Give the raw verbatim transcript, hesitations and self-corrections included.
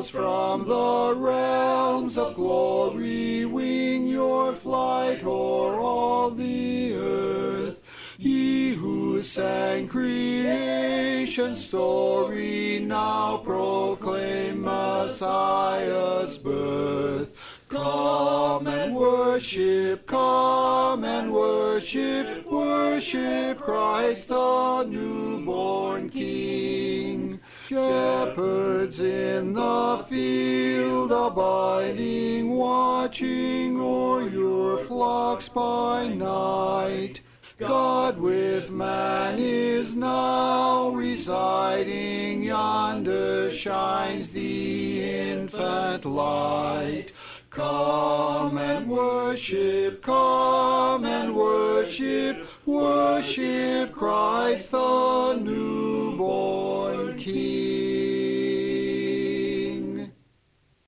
angels from the realms of glory wing your flight o'er all the earth. Ye who sang creation's story, now proclaim Messiah's birth. Come and worship, come and worship, worship Christ the newborn King. Shepherds in the field abiding, watching o'er your flocks by night. God with man is now residing, yonder shines the infant light. Come and worship, come and worship, worship Christ the new